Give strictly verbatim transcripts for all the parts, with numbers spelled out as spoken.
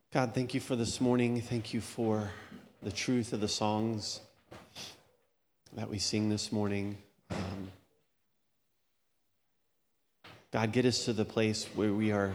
God, thank you for this morning. Thank you for the truth of the songs that we sing this morning. Um, God, get us to the place where we are,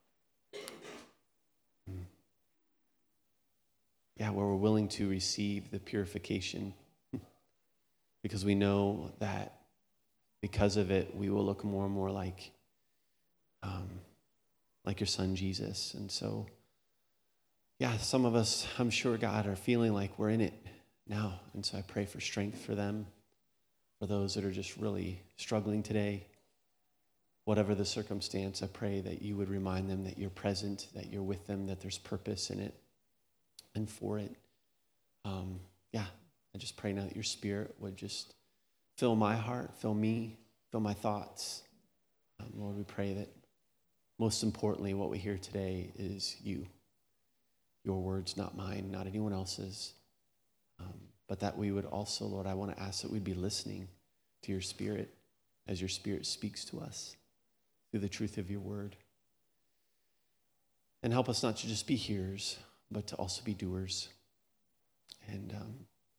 yeah, where we're willing to receive the purification because we know that because of it, we will look more and more like, um, like your son, Jesus. And so, yeah, some of us, I'm sure, God, are feeling like we're in it now. And so I pray for strength for them, for those that are just really struggling today. Whatever the circumstance, I pray that you would remind them that you're present, that you're with them, that there's purpose in it and for it. Um, yeah, I just pray now that your spirit would just fill my heart, fill me, fill my thoughts. Um, Lord, we pray that most importantly, what we hear today is you. Your words, not mine, not anyone else's. Um, but that we would also, Lord, I want to ask that we'd be listening to your spirit as your spirit speaks to us through the truth of your word. And help us not to just be hearers, but to also be doers. And um,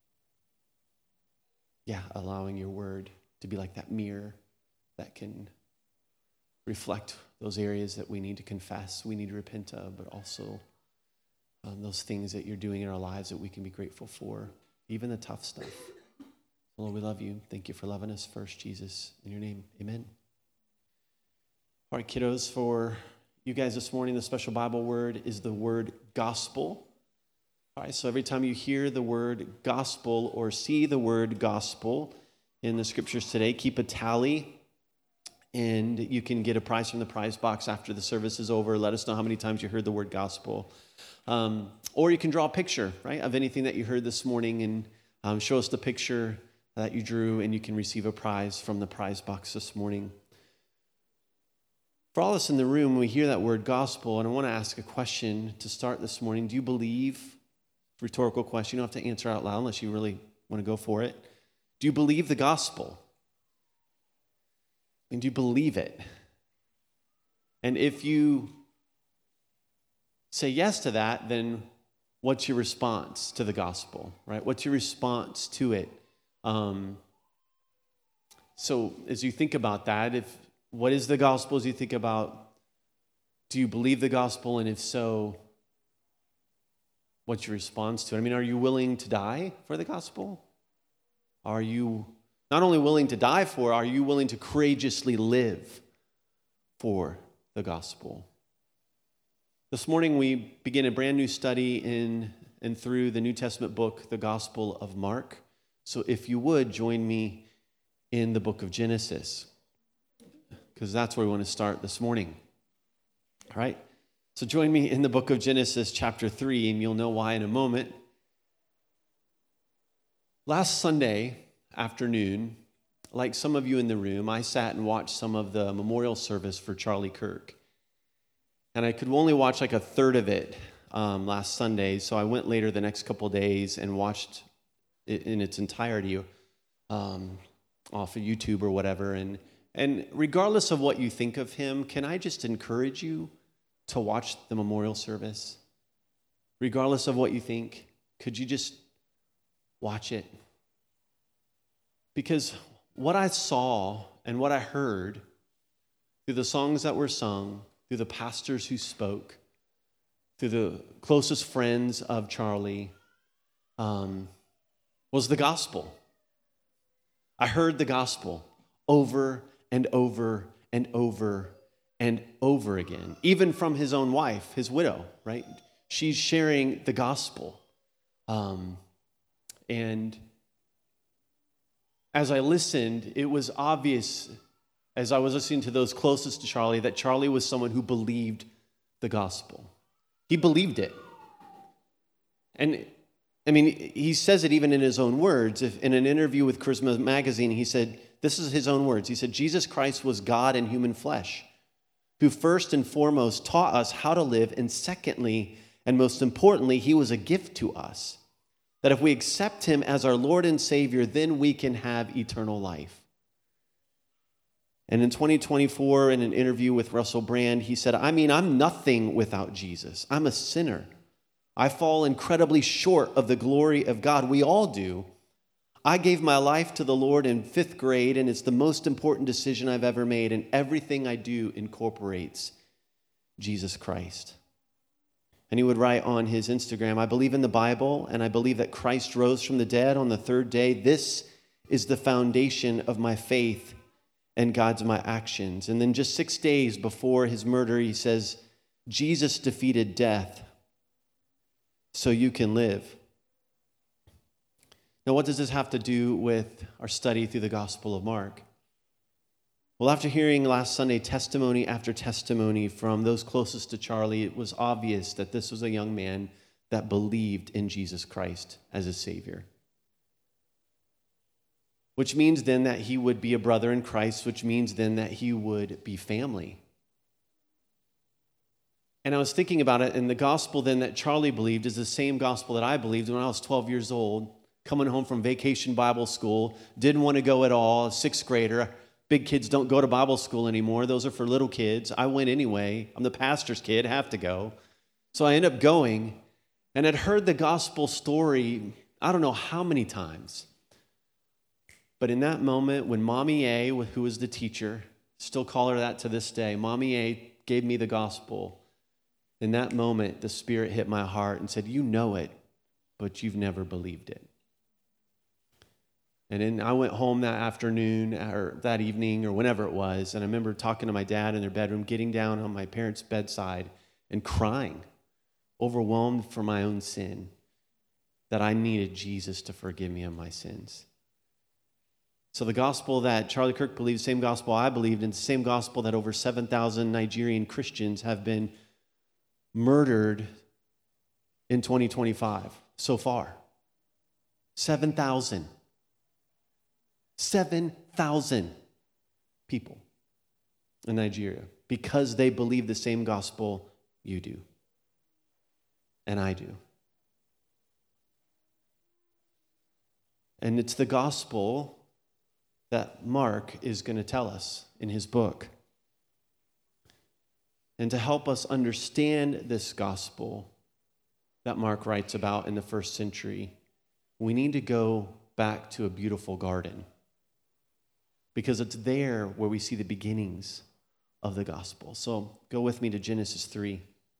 yeah, allowing your word to be like that mirror that can reflect those areas that we need to confess, we need to repent of, but also Um, those things that you're doing in our lives that we can be grateful for, even the tough stuff. Lord, we love you. Thank you for loving us first, Jesus. In your name, amen. All right, kiddos, for you guys this morning, the special Bible word is the word gospel. All right, so every time you hear the word gospel or see the word gospel in the scriptures today, keep a tally. And you can get a prize from the prize box after the service is over. Let us know how many times you heard the word gospel. Um, or you can draw a picture, right, of anything that you heard this morning and um, show us the picture that you drew, and you can receive a prize from the prize box this morning. For all of us in the room, when we hear that word gospel, and I want to ask a question to start this morning. Do you believe, rhetorical question, you don't have to answer out loud unless you really want to go for it. Do you believe the gospel? And do you believe it? And if you say yes to that, then what's your response to the gospel, right? What's your response to it? Um, so as you think about that, if what is the gospel as you think about, do you believe the gospel? And if so, what's your response to it? I mean, are you willing to die for the gospel? Are you not only willing to die for, are you willing to courageously live for the gospel? This morning we begin a brand new study in and through the New Testament book, the Gospel of Mark. So if you would, join me in the book of Genesis, because that's where we want to start this morning. All right? So join me in the book of Genesis chapter three, and you'll know why in a moment. Last Sunday afternoon, like some of you in the room, I sat and watched some of the memorial service for Charlie Kirk. And I could only watch like a third of it um, last Sunday, so I went later the next couple of days and watched it in its entirety um, off of YouTube or whatever. And, and regardless of what you think of him, can I just encourage you to watch the memorial service? Regardless of what you think, could you just watch it? Because what I saw and what I heard through the songs that were sung, through the pastors who spoke, through the closest friends of Charlie, um, was the gospel. I heard the gospel over and over and over and over again, even from his own wife, his widow, right? She's sharing the gospel. Um, and as I listened, it was obvious as I was listening to those closest to Charlie that Charlie was someone who believed the gospel. He believed it. And I mean, he says it even in his own words. If in an interview with Charisma Magazine, he said, this is his own words. He said, Jesus Christ was God in human flesh, who first and foremost taught us how to live, and secondly, and most importantly, he was a gift to us. That if we accept him as our Lord and Savior, then we can have eternal life. And in twenty twenty-four, in an interview with Russell Brand, he said, I mean, I'm nothing without Jesus. I'm a sinner. I fall incredibly short of the glory of God. We all do. I gave my life to the Lord in fifth grade, and it's the most important decision I've ever made, and everything I do incorporates Jesus Christ. And he would write on his Instagram, I believe in the Bible, and I believe that Christ rose from the dead on the third day. This is the foundation of my faith and God's my actions. And then just six days before his murder, he says, Jesus defeated death so you can live. Now, what does this have to do with our study through the Gospel of Mark? Well, after hearing last Sunday testimony after testimony from those closest to Charlie, it was obvious that this was a young man that believed in Jesus Christ as his Savior. Which means then that he would be a brother in Christ, which means then that he would be family. And I was thinking about it, and the gospel then that Charlie believed is the same gospel that I believed when I was twelve years old, coming home from vacation Bible school, didn't want to go at all, a sixth grader. Big kids don't go to Bible school anymore. Those are for little kids. I went anyway. I'm the pastor's kid, have to go. So I end up going, and I'd heard the gospel story, I don't know how many times. But in that moment, when Mommy A, who was the teacher, still call her that to this day, Mommy A gave me the gospel. In that moment, the Spirit hit my heart and said, you know it, but you've never believed it. And then I went home that afternoon or that evening or whenever it was, and I remember talking to my dad in their bedroom, getting down on my parents' bedside and crying, overwhelmed for my own sin, that I needed Jesus to forgive me of my sins. So the gospel that Charlie Kirk believed, the same gospel I believed, and the same gospel that over seven thousand Nigerian Christians have been murdered in twenty twenty-five so far. seven thousand. seven thousand people in Nigeria because they believe the same gospel you do and I do. And it's the gospel that Mark is going to tell us in his book. And to help us understand this gospel that Mark writes about in the first century, we need to go back to a beautiful garden. Because it's there where we see the beginnings of the gospel. So go with me to Genesis three.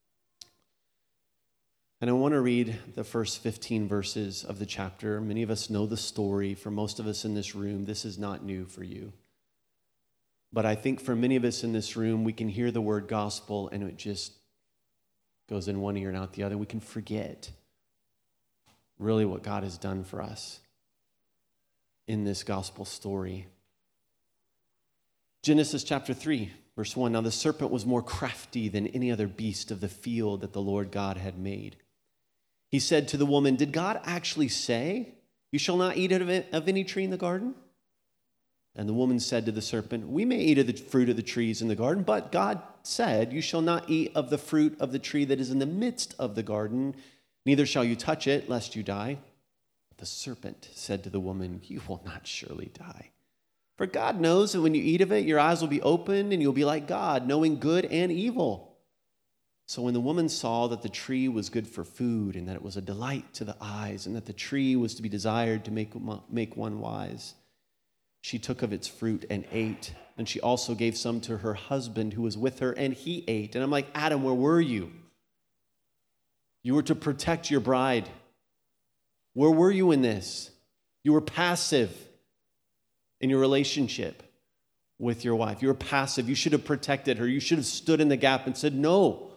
And I want to read the first fifteen verses of the chapter. Many of us know the story. For most of us in this room, this is not new for you. But I think for many of us in this room, we can hear the word gospel and it just goes in one ear and out the other. We can forget really what God has done for us in this gospel story. Genesis chapter three, verse one. Now the serpent was more crafty than any other beast of the field that the Lord God had made. He said to the woman, did God actually say, you shall not eat of, it, of any tree in the garden? And the woman said to the serpent, we may eat of the fruit of the trees in the garden, but God said, you shall not eat of the fruit of the tree that is in the midst of the garden, neither shall you touch it, lest you die. But the serpent said to the woman, you will not surely die. For God knows that when you eat of it, your eyes will be opened and you'll be like God, knowing good and evil. So when the woman saw that the tree was good for food and that it was a delight to the eyes and that the tree was to be desired to make, make one wise, she took of its fruit and ate. And she also gave some to her husband who was with her, and he ate. And I'm like, Adam, where were you? You were to protect your bride. Where were you in this? You were passive in your relationship with your wife. You were passive. You should have protected her. You should have stood in the gap and said, no.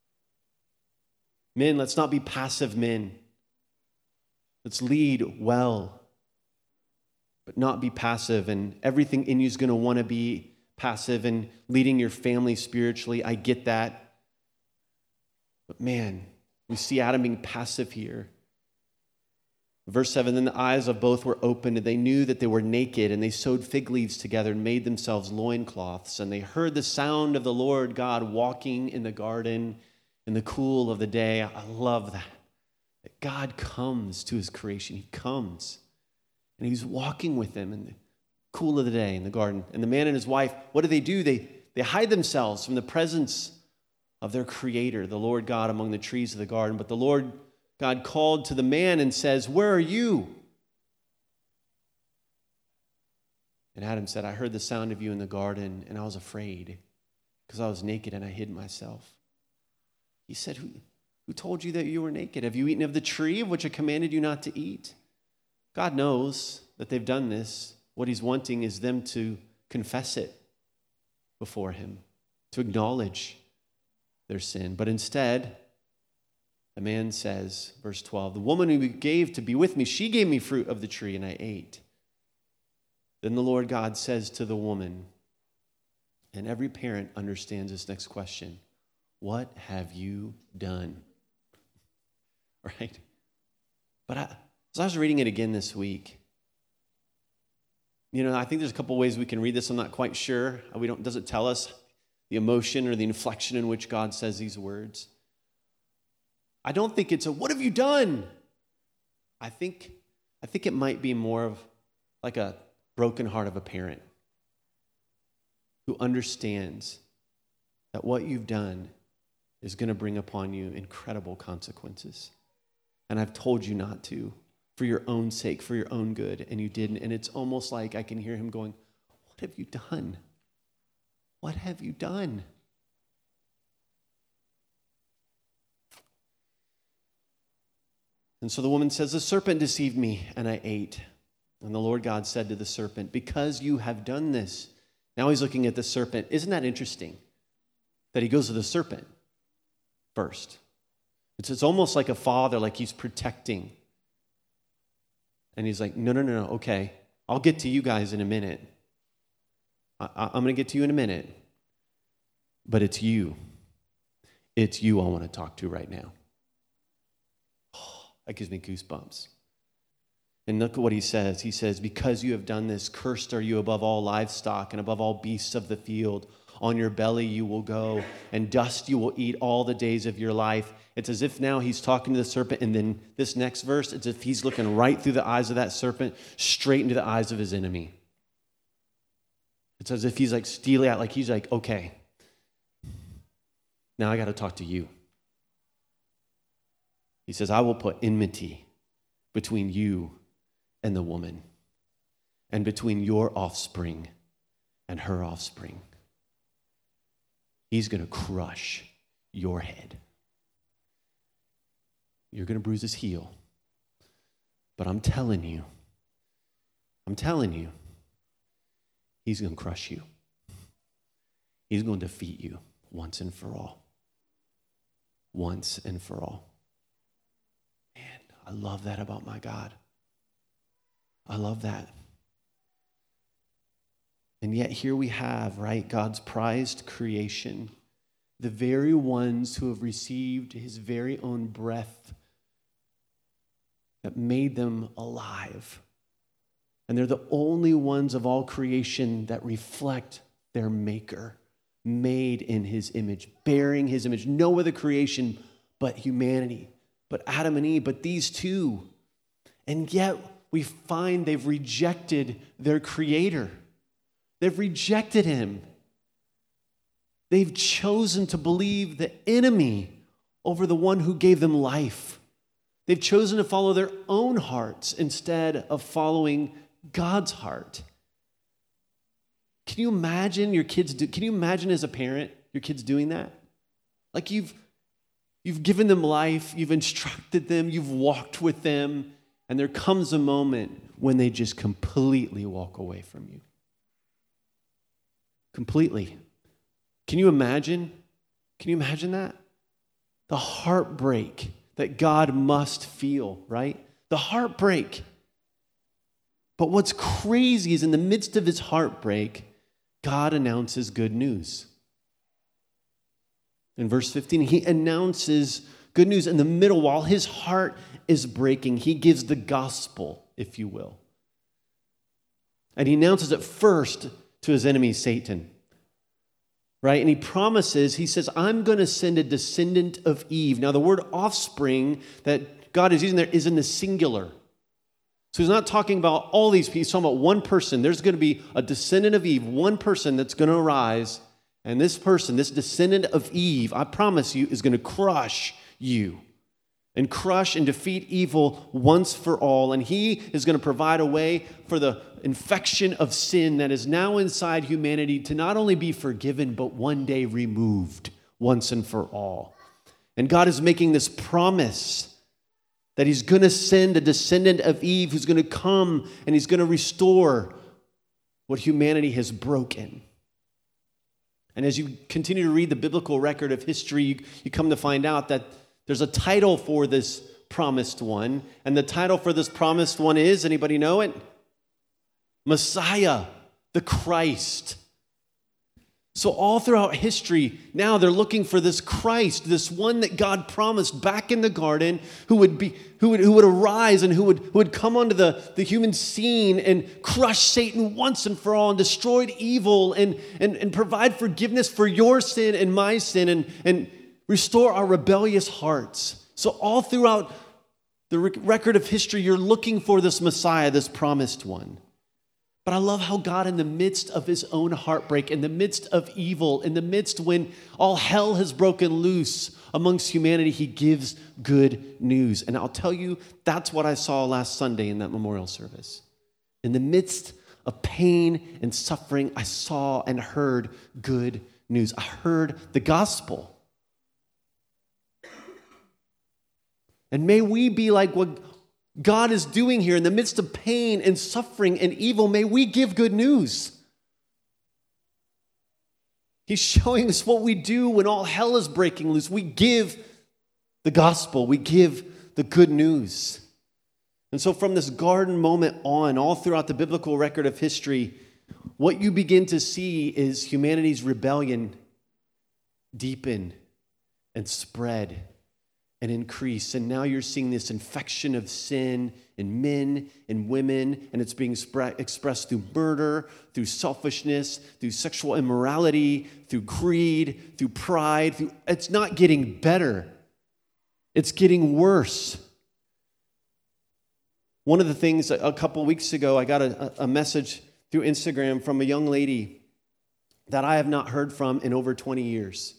Men, let's not be passive men. Let's lead well, but not be passive. And everything in you is going to want to be passive and leading your family spiritually. I get that. But man, we see Adam being passive here. Verse seven, then the eyes of both were opened, and they knew that they were naked, and they sewed fig leaves together and made themselves loincloths. And they heard the sound of the Lord God walking in the garden in the cool of the day. I love that. That God comes to his creation. He comes, and he's walking with them in the cool of the day in the garden. And the man and his wife, what do they do? They, they hide themselves from the presence of their Creator, the Lord God, among the trees of the garden. But the Lord God called to the man and says, "Where are you?" And Adam said, "I heard the sound of you in the garden, and I was afraid because I was naked and I hid myself." He said, who, who told you that you were naked? Have you eaten of the tree of which I commanded you not to eat? God knows that they've done this. What he's wanting is them to confess it before him, to acknowledge their sin. But instead, the man says, verse twelve, "The woman who you gave to be with me, she gave me fruit of the tree and I ate." Then the Lord God says to the woman, and every parent understands this next question, "What have you done?" Right? But I, as I was reading it again this week, you know, I think there's a couple ways we can read this. I'm not quite sure. We don't, does it tell us the emotion or the inflection in which God says these words? I don't think it's a, "What have you done?" I think, I think it might be more of like a broken heart of a parent who understands that what you've done is going to bring upon you incredible consequences. And I've told you not to, for your own sake, for your own good, and you didn't. And it's almost like I can hear him going, "What have you done? What have you done?" And so the woman says, "The serpent deceived me, and I ate." And the Lord God said to the serpent, "Because you have done this." Now he's looking at the serpent. Isn't that interesting that he goes to the serpent first? It's, it's almost like a father, like he's protecting. And he's like, no, no, no, no, okay. I'll get to you guys in a minute. I, I, I'm going to get to you in a minute. But it's you. It's you I want to talk to right now. Oh, that gives me goosebumps. And look at what he says. He says, "Because you have done this, cursed are you above all livestock and above all beasts of the field. On your belly you will go, and dust you will eat all the days of your life." It's as if now he's talking to the serpent, and then this next verse, it's as if he's looking right through the eyes of that serpent, straight into the eyes of his enemy. It's as if he's like steely out, like he's like, okay, now I got to talk to you. He says, "I will put enmity between you and the woman, and between your offspring and her offspring. He's going to crush your head. You're going to bruise his heel. But I'm telling you, I'm telling you, he's going to crush you. He's going to defeat you once and for all. Once and for all." Man, I love that about my God. I love that. And yet here we have, right, God's prized creation, the very ones who have received his very own breath that made them alive. And they're the only ones of all creation that reflect their maker, made in his image, bearing his image. No other creation but humanity, but Adam and Eve, but these two. And yet we find they've rejected their creator. They've rejected him. They've chosen to believe the enemy over the one who gave them life. They've chosen to follow their own hearts instead of following God's heart. Can you imagine your kids do, can you imagine as a parent your kids doing that? Like you've you've given them life, you've instructed them, you've walked with them, and there comes a moment when they just completely walk away from you. Completely. Can you imagine? Can you imagine that? The heartbreak that God must feel, right? The heartbreak. But what's crazy is in the midst of his heartbreak, God announces good news. In verse fifteen, he announces good news in the middle while his heart is breaking. He gives the gospel, if you will. And he announces it first to his enemy, Satan. Right? And he promises, he says, I'm going to send a descendant of Eve. Now, the word offspring that God is using there is in the singular. So he's not talking about all these people. He's talking about one person. There's going to be a descendant of Eve, one person that's going to arise. And this person, this descendant of Eve, I promise you, is going to crush you. and crush and defeat evil once for all. And he is going to provide a way for the infection of sin that is now inside humanity to not only be forgiven, but one day removed once and for all. And God is making this promise that he's going to send a descendant of Eve who's going to come and he's going to restore what humanity has broken. And as you continue to read the biblical record of history, you, you come to find out that there's a title for this promised one. And the title for this promised one is, anybody know it? Messiah, the Christ. So all throughout history, now they're looking for this Christ, this one that God promised back in the garden, who would be, who would, who would arise and who would, who would come onto the, the human scene and crush Satan once and for all and destroy evil and, and, and provide forgiveness for your sin and my sin and, and restore our rebellious hearts. So all throughout the record of history, you're looking for this Messiah, this promised one. But I love how God, in the midst of his own heartbreak, in the midst of evil, in the midst when all hell has broken loose amongst humanity, he gives good news. And I'll tell you, that's what I saw last Sunday in that memorial service. In the midst of pain and suffering, I saw and heard good news. I heard the gospel. And may we be like what God is doing here in the midst of pain and suffering and evil. May we give good news. He's showing us what we do when all hell is breaking loose. We give the gospel. We give the good news. And so from this garden moment on, all throughout the biblical record of history, what you begin to see is humanity's rebellion deepen and spread and increase. And now you're seeing this infection of sin in men and women, and it's being spre- expressed through murder, through selfishness, through sexual immorality, through greed, through pride. Through, it's not getting better. It's getting worse. One of the things, a couple weeks ago, I got a, a message through Instagram from a young lady that I have not heard from in over twenty years.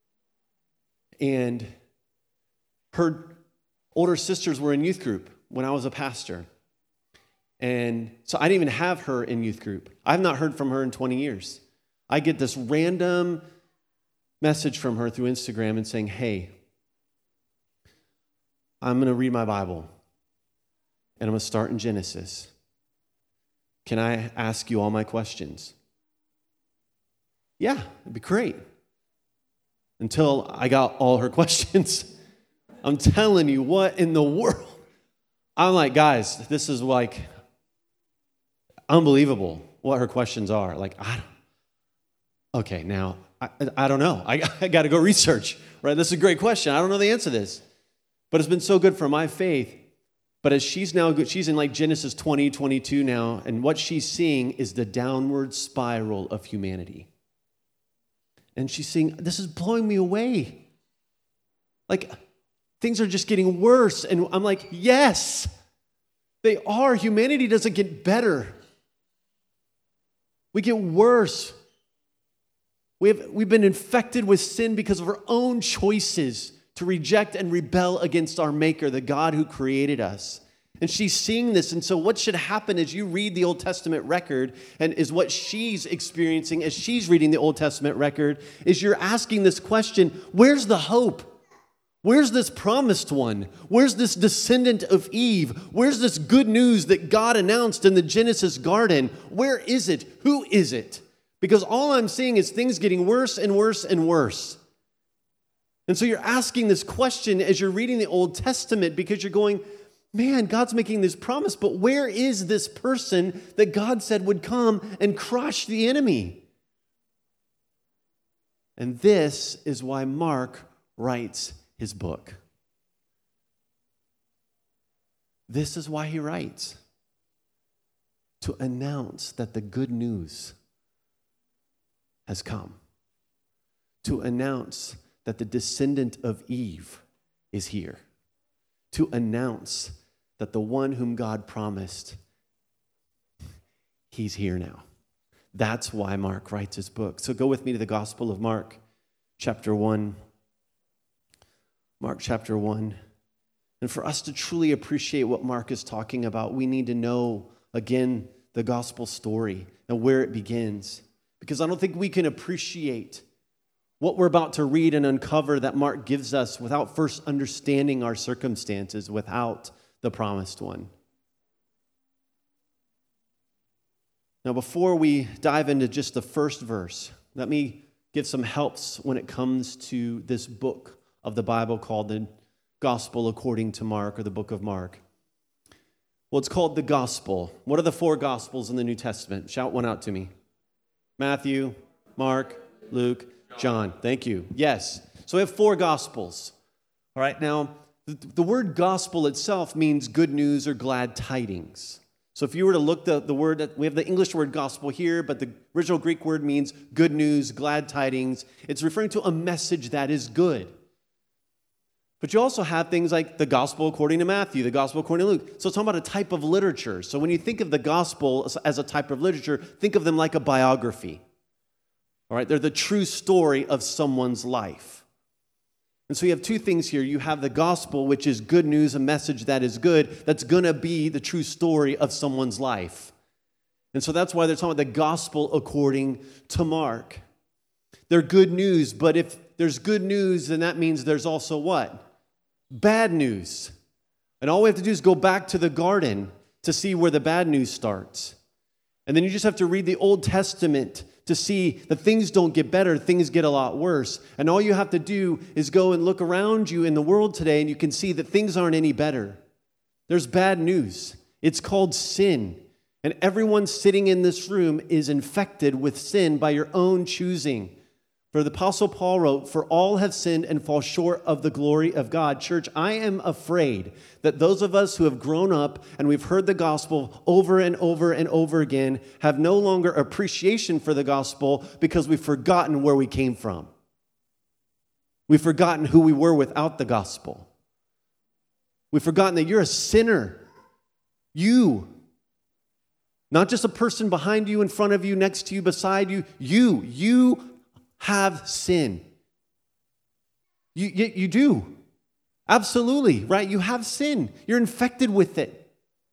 And her older sisters were in youth group when I was a pastor. And so I didn't even have her in youth group. I've not heard from her in twenty years. I get this random message from her through Instagram and saying, hey, I'm going to read my Bible, and I'm going to start in Genesis. Can I ask you all my questions? Yeah, it'd be great. Until I got all her questions. I'm telling you, what in the world? I'm like, guys, this is like unbelievable what her questions are. Like, I don't, okay, now, I, I don't know. I, I got to go research, right? This is a great question. I don't know the answer to this. But it's been so good for my faith. But as she's now, good, she's in like Genesis twenty, twenty-two now, and what she's seeing is the downward spiral of humanity. And she's saying, this is blowing me away. Like, things are just getting worse. And I'm like, yes, they are. Humanity doesn't get better. We get worse. We have, we've been infected with sin because of our own choices to reject and rebel against our Maker, the God who created us. And she's seeing this. And so what should happen as you read the Old Testament record, and is what she's experiencing as she's reading the Old Testament record, is you're asking this question, where's the hope? Where's this promised one? Where's this descendant of Eve? Where's this good news that God announced in the Genesis garden? Where is it? Who is it? Because all I'm seeing is things getting worse and worse and worse. And so you're asking this question as you're reading the Old Testament because you're going, man, God's making this promise, but where is this person that God said would come and crush the enemy? And this is why Mark writes his book. This is why he writes, to announce that the good news has come, to announce that the descendant of Eve is here, to announce that the one whom God promised, he's here now. That's why Mark writes his book. So go with me to the Gospel of Mark, chapter one. Mark chapter one. And for us to truly appreciate what Mark is talking about, we need to know, again, the gospel story and where it begins. Because I don't think we can appreciate what we're about to read and uncover that Mark gives us without first understanding our circumstances, without the promised one. Now, before we dive into just the first verse, let me give some helps when it comes to this book of the Bible called the Gospel according to Mark, or the book of Mark. Well, it's called the Gospel. What are the four Gospels in the New Testament? Shout one out to me. Matthew, Mark, Luke, John. Thank you. Yes. So we have four Gospels. All right. Now, the, the word gospel itself means good news or glad tidings. So if you were to look the, the word, we have the English word gospel here, but the original Greek word means good news, glad tidings. It's referring to a message that is good. But you also have things like the gospel according to Matthew, the gospel according to Luke. So it's talking about a type of literature. So when you think of the gospel as a type of literature, think of them like a biography. All right, they're the true story of someone's life. And so you have two things here. You have the gospel, which is good news, a message that is good, that's going to be the true story of someone's life. And so that's why they're talking about the gospel according to Mark. They're good news, but if there's good news, then that means there's also what? Bad news. And all we have to do is go back to the garden to see where the bad news starts. And then you just have to read the Old Testament to see that things don't get better, things get a lot worse. And all you have to do is go and look around you in the world today, and you can see that things aren't any better. There's bad news. It's called sin. And everyone sitting in this room is infected with sin by your own choosing. For the Apostle Paul wrote, "For all have sinned and fall short of the glory of God." Church, I am afraid that those of us who have grown up and we've heard the gospel over and over and over again have no longer appreciation for the gospel because we've forgotten where we came from. We've forgotten who we were without the gospel. We've forgotten that you're a sinner. You. Not just a person behind you, in front of you, next to you, beside you. You. You have sin. You, you, you do. Absolutely, right? You have sin. You're infected with it.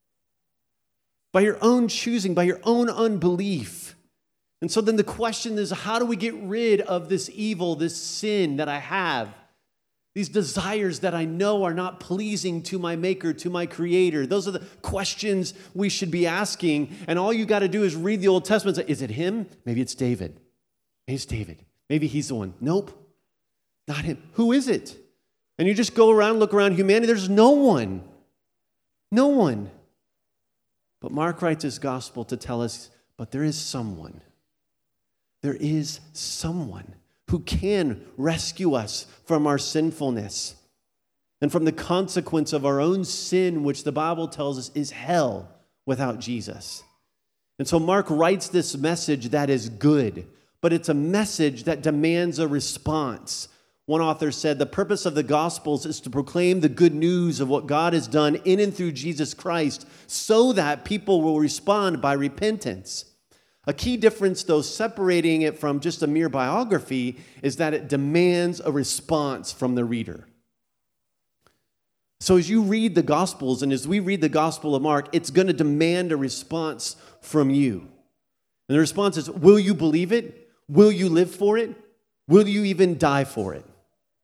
By your own choosing, by your own unbelief. And so then the question is, how do we get rid of this evil, this sin that I have? These desires that I know are not pleasing to my Maker, to my Creator. Those are the questions we should be asking. And all you got to do is read the Old Testament and say, is it him? Maybe it's David. Maybe it's David. Maybe he's the one. Nope, not him. Who is it? And you just go around, look around humanity. There's no one. No one. But Mark writes his gospel to tell us, but there is someone. There is someone who can rescue us from our sinfulness and from the consequence of our own sin, which the Bible tells us is hell without Jesus. And so Mark writes this message that is good, but it's a message that demands a response. One author said, the purpose of the Gospels is to proclaim the good news of what God has done in and through Jesus Christ so that people will respond by repentance. A key difference, though, separating it from just a mere biography is that it demands a response from the reader. So as you read the Gospels and as we read the Gospel of Mark, it's going to demand a response from you. And the response is, will you believe it? Will you live for it? Will you even die for it?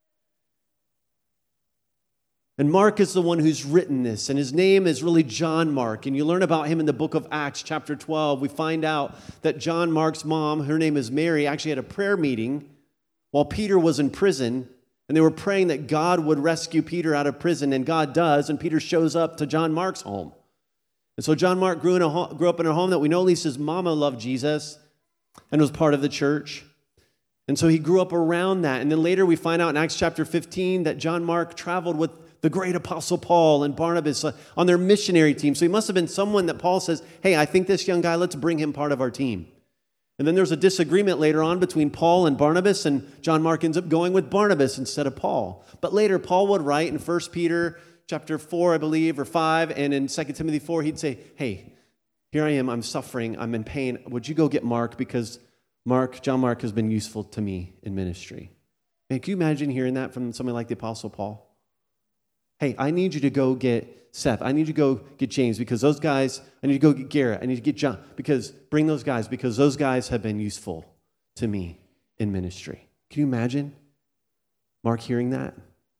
And Mark is the one who's written this, and his name is really John Mark. And you learn about him in the book of Acts, chapter twelve. We find out that John Mark's mom, her name is Mary, actually had a prayer meeting while Peter was in prison. And they were praying that God would rescue Peter out of prison, and God does. And Peter shows up to John Mark's home. And so John Mark grew, in a home, grew up in a home that we know at least his mama loved Jesus and was part of the church. And so he grew up around that. And then later we find out in Acts chapter fifteen that John Mark traveled with the great apostle Paul and Barnabas on their missionary team. So he must have been someone that Paul says, hey, I think this young guy, let's bring him part of our team. And then there's a disagreement later on between Paul and Barnabas, and John Mark ends up going with Barnabas instead of Paul. But later Paul would write in First Peter chapter four, I believe, or five, and in Second Timothy four, he'd say, hey, here I am, I'm suffering, I'm in pain. Would you go get Mark, because Mark, John Mark has been useful to me in ministry. Man, can you imagine hearing that from somebody like the Apostle Paul? Hey, I need you to go get Seth. I need you to go get James because those guys, I need to go get Garrett. I need to get John because bring those guys because those guys have been useful to me in ministry. Can you imagine Mark hearing that?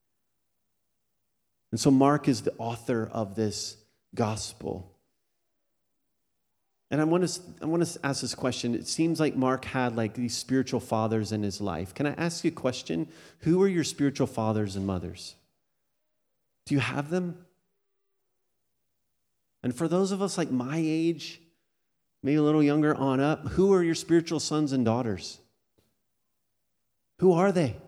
And so Mark is the author of this gospel. And I want to I want to ask this question. It seems like Mark had like these spiritual fathers in his life. Can I ask you a question? Who are your spiritual fathers and mothers? Do you have them? And for those of us like my age, maybe a little younger on up, who are your spiritual sons and daughters? Who are they?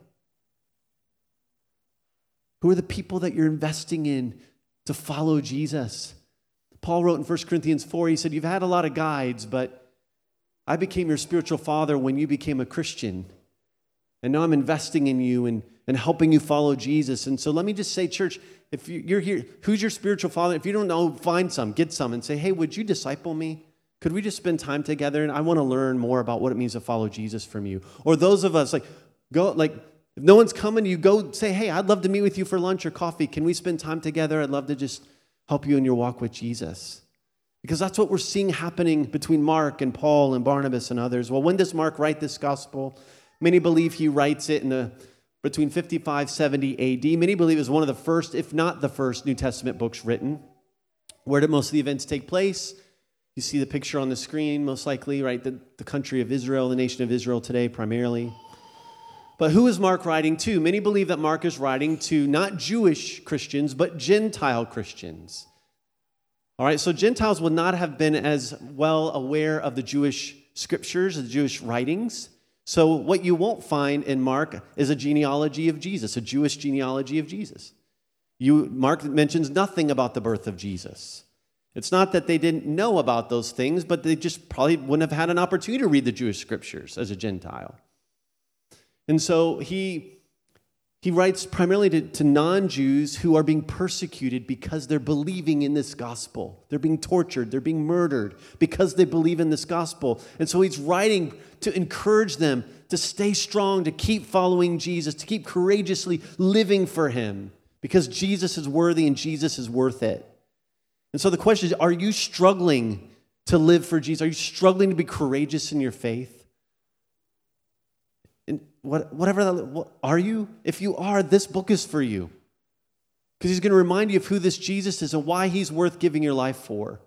Who are the people that you're investing in to follow Jesus? Paul wrote in First Corinthians four, he said, you've had a lot of guides, but I became your spiritual father when you became a Christian. And now I'm investing in you and, and helping you follow Jesus. And so let me just say, church, if you're here, who's your spiritual father? If you don't know, find some, get some, and say, hey, would you disciple me? Could we just spend time together? And I want to learn more about what it means to follow Jesus from you. Or those of us, like, go, like, if no one's coming, you go say, hey, I'd love to meet with you for lunch or coffee. Can we spend time together? I'd love to just help you in your walk with Jesus. Because that's what we're seeing happening between Mark and Paul and Barnabas and others. Well, when does Mark write this gospel? Many believe he writes it in the between fifty-five, seventy A D. Many believe it was one of the first, if not the first, New Testament books written. Where did most of the events take place? You see the picture on the screen, most likely, right? The, the country of Israel, the nation of Israel today primarily. But who is Mark writing to? Many believe that Mark is writing to not Jewish Christians, but Gentile Christians. All right, so Gentiles would not have been as well aware of the Jewish scriptures, the Jewish writings. So what you won't find in Mark is a genealogy of Jesus, a Jewish genealogy of Jesus. You, Mark mentions nothing about the birth of Jesus. It's not that they didn't know about those things, but they just probably wouldn't have had an opportunity to read the Jewish scriptures as a Gentile. And so he, he writes primarily to, to non-Jews who are being persecuted because they're believing in this gospel. They're being tortured. They're being murdered because they believe in this gospel. And so he's writing to encourage them to stay strong, to keep following Jesus, to keep courageously living for him because Jesus is worthy and Jesus is worth it. And so the question is, are you struggling to live for Jesus? Are you struggling to be courageous in your faith? And what, whatever that, what, are you? If you are, this book is for you. Because he's going to remind you of who this Jesus is and why he's worth giving your life for.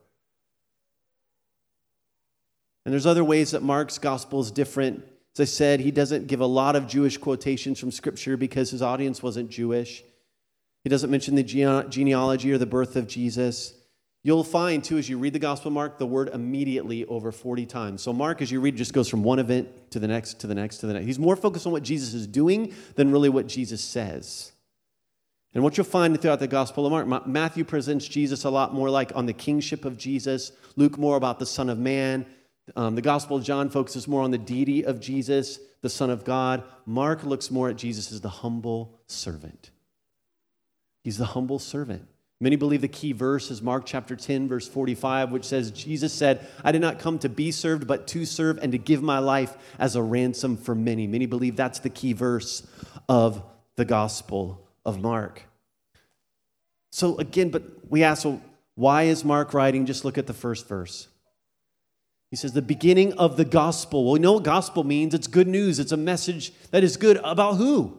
And there's other ways that Mark's gospel is different. As I said, he doesn't give a lot of Jewish quotations from Scripture because his audience wasn't Jewish. He doesn't mention the gene- genealogy or the birth of Jesus. You'll find, too, as you read the Gospel of Mark, the word immediately over forty times. So Mark, as you read, just goes from one event to the next, to the next, to the next. He's more focused on what Jesus is doing than really what Jesus says. And what you'll find throughout the Gospel of Mark, Matthew presents Jesus a lot more like on the kingship of Jesus. Luke more about the Son of Man. Um, the Gospel of John focuses more on the deity of Jesus, the Son of God. Mark looks more at Jesus as the humble servant. He's the humble servant. Many believe the key verse is Mark chapter ten, verse forty-five, which says, Jesus said, I did not come to be served, but to serve and to give my life as a ransom for many. Many believe that's the key verse of the Gospel of Mark. So again, but we ask, well, why is Mark writing? Just look at the first verse. He says, the beginning of the gospel. Well, we know what gospel means. It's good news. It's a message that is good about who?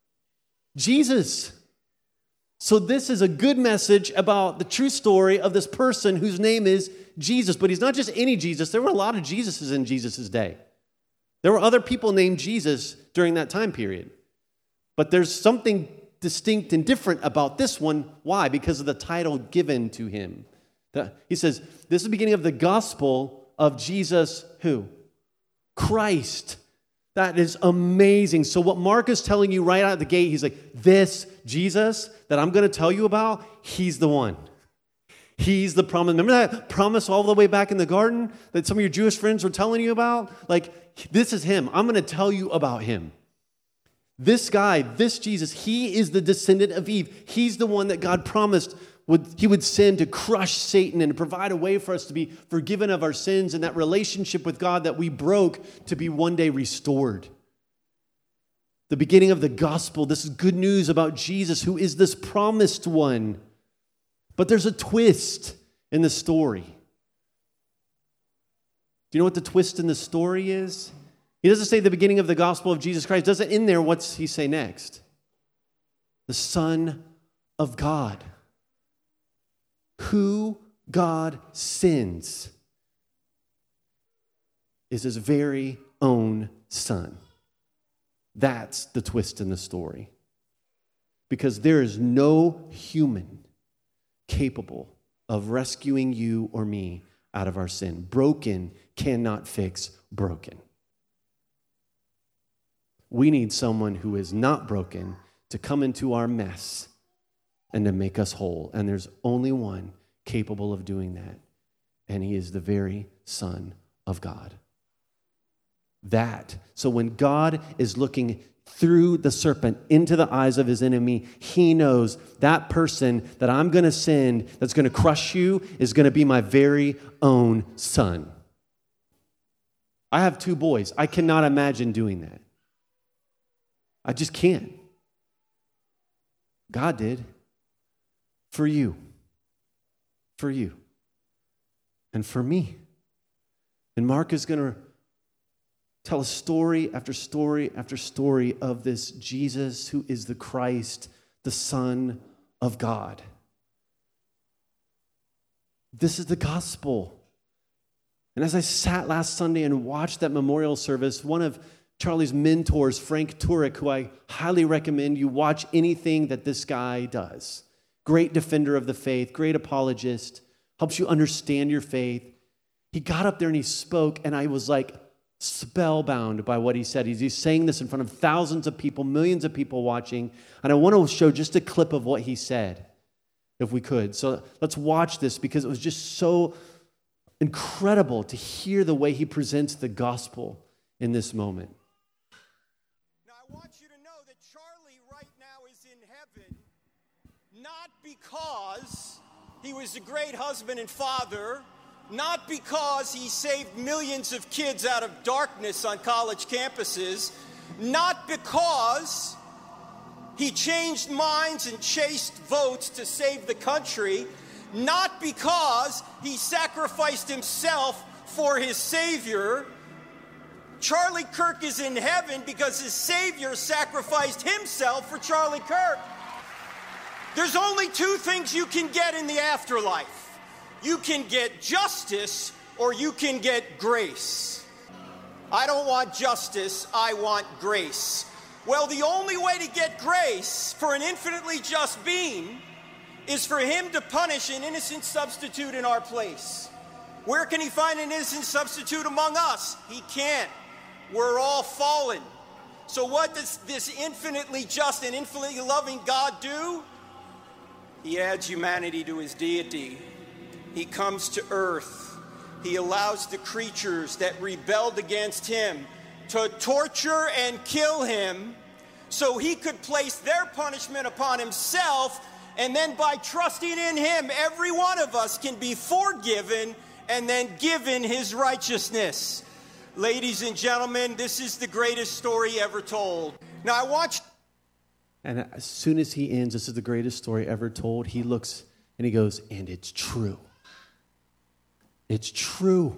Jesus. So this is a good message about the true story of this person whose name is Jesus. But he's not just any Jesus. There were a lot of Jesuses in Jesus' day. There were other people named Jesus during that time period. But there's something distinct and different about this one. Why? Because of the title given to him. He says, this is the beginning of the gospel of Jesus, who? Christ. That is amazing. So what Mark is telling you right out of the gate, he's like, this Jesus that I'm going to tell you about, he's the one. He's the promise. Remember that promise all the way back in the garden that some of your Jewish friends were telling you about? Like, this is him. I'm going to tell you about him. This guy, this Jesus, he is the descendant of Eve. He's the one that God promised would he would send to crush Satan and to provide a way for us to be forgiven of our sins and that relationship with God that we broke to be one day restored. the beginning of the gospel. This is good news about Jesus, who is this promised one. But there's a twist in the story. Do you know what the twist in the story is? He doesn't say the beginning of the gospel of Jesus Christ. Doesn't in there, what's he say next? The Son of God, who God sends, is his very own Son. That's the twist in the story. Because there is no human capable of rescuing you or me out of our sin. Broken cannot fix broken. We need someone who is not broken to come into our mess and to make us whole. And there's only one capable of doing that. And he is the very Son of God. That. So when God is looking through the serpent into the eyes of his enemy, he knows that person that I'm going to send that's going to crush you is going to be my very own son. I have two boys. I cannot imagine doing that. I just can't. God did. For you. For you. And for me. And Mark is going to tell a story after story after story of this Jesus who is the Christ, the Son of God. This is the gospel. And as I sat last Sunday and watched that memorial service, one of Charlie's mentors, Frank Turek, who I highly recommend you watch anything that this guy does. Great defender of the faith, great apologist, helps you understand your faith. He got up there and he spoke, and I was like, spellbound by what he said. He's, he's saying this in front of thousands of people, millions of people watching. And I want to show just a clip of what he said, if we could. So let's watch this because it was just so incredible to hear the way he presents the gospel in this moment. Now, I want you to know that Charlie right now is in heaven, not because he was a great husband and father, not because he saved millions of kids out of darkness on college campuses, not because he changed minds and chased votes to save the country, not because he sacrificed himself for his Savior. Charlie Kirk is in heaven because his Savior sacrificed himself for Charlie Kirk. There's only two things you can get in the afterlife. You can get justice or you can get grace. I don't want justice, I want grace. Well, the only way to get grace for an infinitely just being is for him to punish an innocent substitute in our place. Where can he find an innocent substitute among us? He can't. We're all fallen. So what does this infinitely just and infinitely loving God do? He adds humanity to his deity. He comes to earth. He allows the creatures that rebelled against him to torture and kill him so he could place their punishment upon himself, and then by trusting in him, every one of us can be forgiven and then given his righteousness. Ladies and gentlemen, this is the greatest story ever told. Now I want you... And as soon as he ends, this is the greatest story ever told, he looks and he goes, and it's true. It's true.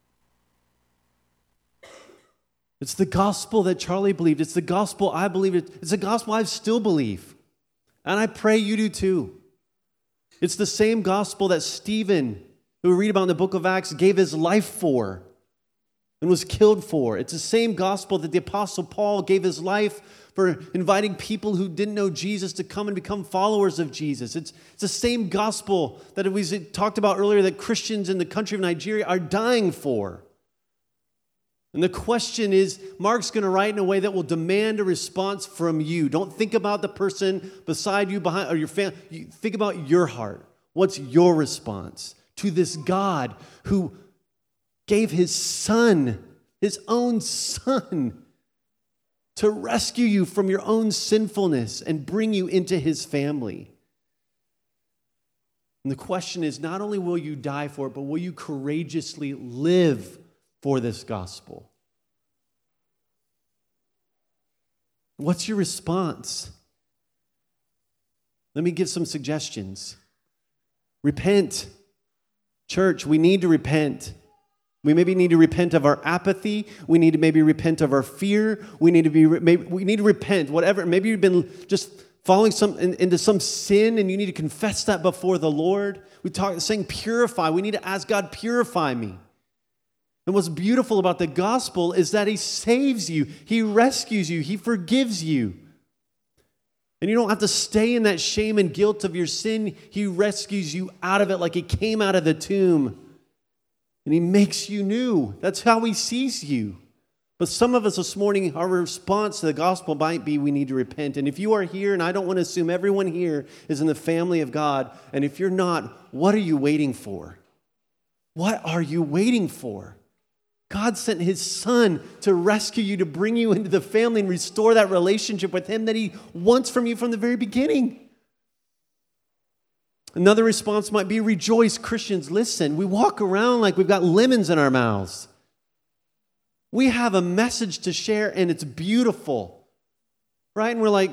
It's the gospel that Charlie believed. It's the gospel I believe. It's the gospel I still believe. And I pray you do too. It's the same gospel that Stephen, who we read about in the book of Acts, gave his life for and was killed for. It's the same gospel that the Apostle Paul gave his life for inviting people who didn't know Jesus to come and become followers of Jesus. It's, it's the same gospel that we talked about earlier that Christians in the country of Nigeria are dying for. And the question is, Mark's going to write in a way that will demand a response from you. Don't think about the person beside you, behind, or your family. You think about your heart. What's your response to this God who gave his son, his own son, to rescue you from your own sinfulness and bring you into his family? And the question is, not only will you die for it, but will you courageously live for this gospel? What's your response? Let me give some suggestions. Repent. Church, we need to repent. We maybe need to repent of our apathy. We need to maybe repent of our fear. We need to be maybe we need to repent. Whatever. Maybe you've been just falling some in, into some sin, and you need to confess that before the Lord. We talk saying purify. We need to ask God, purify me. And what's beautiful about the gospel is that He saves you. He rescues you. He forgives you. And you don't have to stay in that shame and guilt of your sin. He rescues you out of it like He came out of the tomb. And He makes you new. That's how He sees you. But some of us this morning, our response to the gospel might be we need to repent. And if you are here, and I don't want to assume everyone here is in the family of God, and if you're not, what are you waiting for? What are you waiting for? God sent His Son to rescue you, to bring you into the family and restore that relationship with Him that He wants from you from the very beginning. Another response might be rejoice. Christians, listen, we walk around like we've got lemons in our mouths. We have a message to share and it's beautiful, right? And we're like,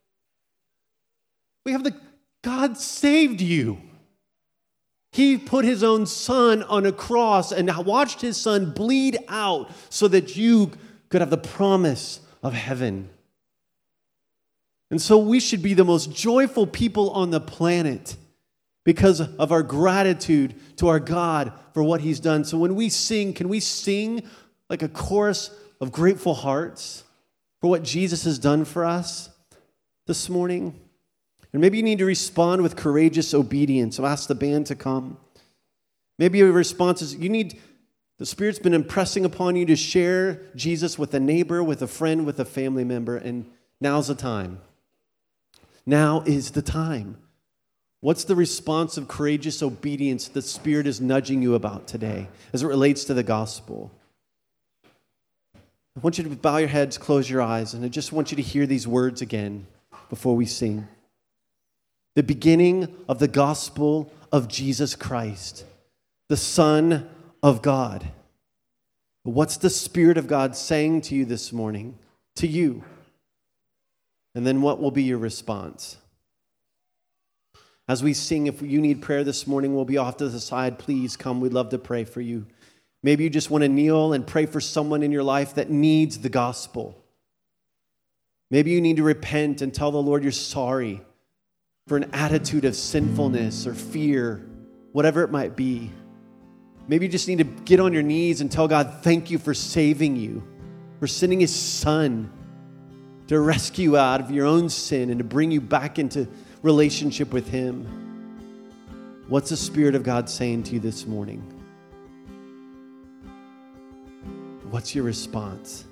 we have the, God saved you. He put His own Son on a cross and watched His Son bleed out so that you could have the promise of heaven. And so we should be the most joyful people on the planet because of our gratitude to our God for what He's done. So when we sing, can we sing like a chorus of grateful hearts for what Jesus has done for us this morning? And maybe you need to respond with courageous obedience. I'll ask the band to come. Maybe your response is you need, the Spirit's been impressing upon you to share Jesus with a neighbor, with a friend, with a family member, and now's the time. Now is the time. What's the response of courageous obedience the Spirit is nudging you about today as it relates to the gospel? I want you to bow your heads, close your eyes, and I just want you to hear these words again before we sing. The beginning of the gospel of Jesus Christ, the Son of God. What's the Spirit of God saying to you this morning, to you? And then what will be your response? As we sing, if you need prayer this morning, we'll be off to the side. Please come. We'd love to pray for you. Maybe you just want to kneel and pray for someone in your life that needs the gospel. Maybe you need to repent and tell the Lord you're sorry for an attitude of sinfulness or fear, whatever it might be. Maybe you just need to get on your knees and tell God, thank you for saving you, for sending His Son to rescue you out of your own sin and to bring you back into relationship with Him. What's the Spirit of God saying to you this morning? What's your response?